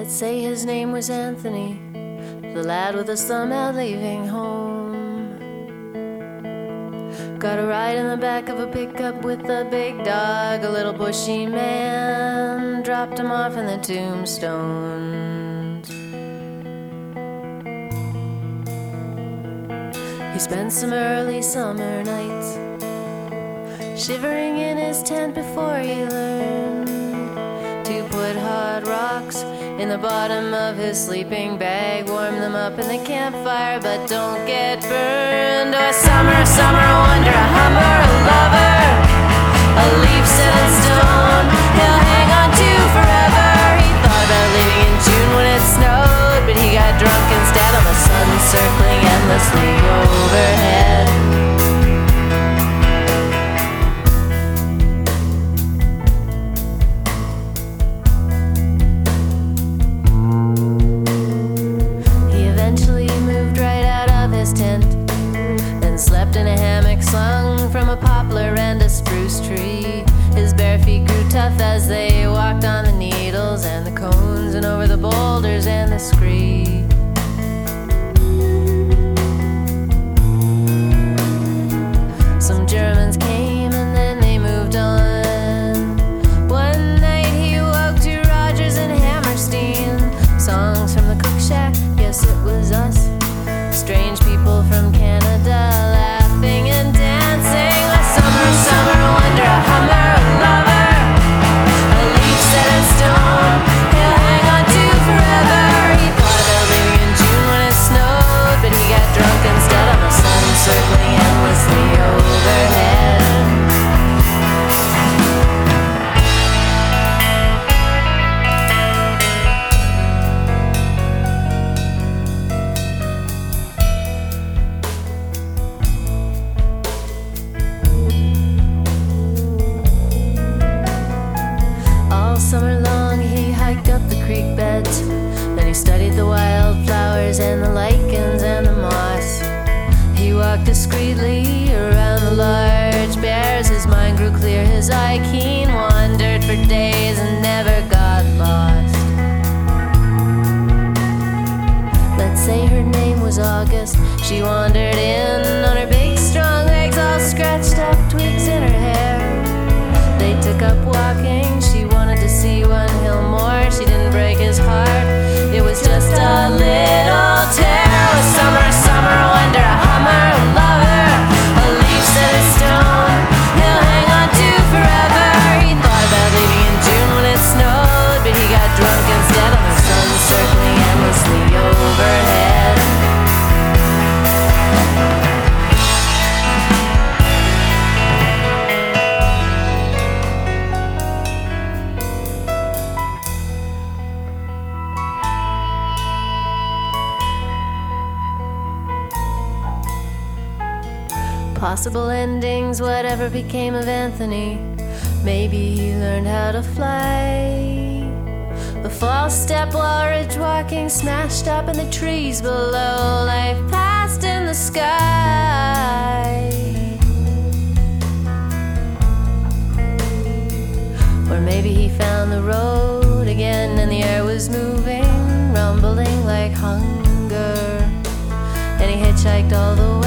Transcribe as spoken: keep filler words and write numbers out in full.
Let's say his name was Anthony, the lad with a slum out leaving home. Got a ride in the back of a pickup with a big dog, a little bushy man dropped him off in the tombstones. He spent some early summer nights shivering in his tent before he learned to put hot rocks in the bottom of his sleeping bag, warm them up in the campfire, but don't get burned. Oh, a summer, summer wonder, a hummer, a lover, a leaf set in stone he'll hang on to forever. He thought about leaving in June when it snowed, but he got drunk instead on the sun circling endlessly overhead. Slept in a hammock slung from a poplar and a spruce tree. His bare feet grew tough as they walked on the needles and the cones and over the boulders and the scree. Some Germans came and then they moved on. One night he woke to Rogers and Hammerstein, songs from the cook shack, yes it was us. Strange people from Canada, laughing and dancing. A summer, summer wonder, a hummer, a lover, a leaf set in stone he'll hang on to forever. He thought about leaving in June when it snowed, but he got drunk instead on the sun circling endlessly overhead. Summer long he hiked up the creek beds, then he studied the wildflowers and the lichens and the moss. He walked discreetly around the large bears, his mind grew clear, his eye keen, wandered for days and never got lost. Let's say her name was August, she wandered in on her big strong legs, all scratched up, twigs in her hair. They took up walking, she wanted to see one hill more. She didn't break his heart, it was just a little tear. A summer, summer wonder, a hummer, a lover, a leaf set in stone he'll hang on to forever. He thought about leaving in June when it snowed, but he got drunk instead on the sun circling endlessly overhead. Possible endings, whatever became of Anthony. Maybe he learned how to fly. The false step while ridge walking, smashed up in the trees below. Life passed in the sky. Or maybe he found the road again and the air was moving, rumbling like hunger. And he hitchhiked all the way